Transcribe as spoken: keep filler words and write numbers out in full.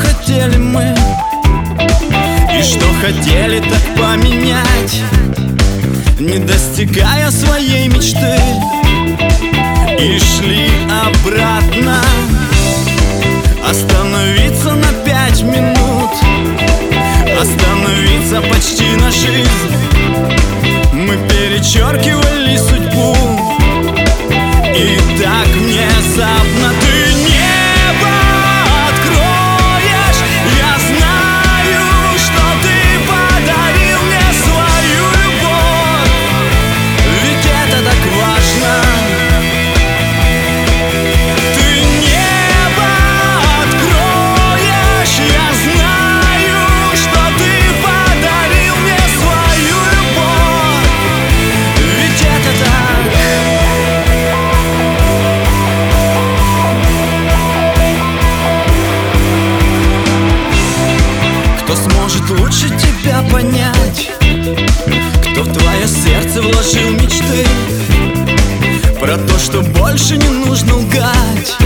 хотели мы, и что хотели, так поменять, не достигая своей мечты, и шли обратно. Остановиться на пять минут, остановиться почти на жизнь. Мы перечеркивали судьбу, и так внезапно ты небо откроешь. Я знаю, что ты подарил мне свою любовь, ведь это так важно. Ты небо откроешь. Я знаю, что ты подарил мне свою любовь, ведь это так. Кто сможет лучше тебя понять, кто в твое сердце вложил мечты, про то, что больше не нужно лгать,